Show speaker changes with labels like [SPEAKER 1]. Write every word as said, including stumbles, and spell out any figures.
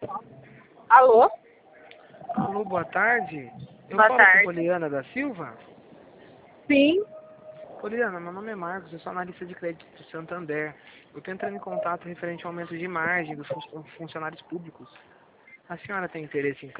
[SPEAKER 1] Alô?
[SPEAKER 2] Alô, boa tarde. Eu
[SPEAKER 1] Boa
[SPEAKER 2] falo
[SPEAKER 1] tarde.
[SPEAKER 2] com Poliana da Silva?
[SPEAKER 1] Sim.
[SPEAKER 2] Poliana, meu nome é Marcos, eu sou analista de crédito do Santander. Eu estou entrando em contato referente ao aumento de margem dos fun- funcionários públicos. A senhora tem interesse em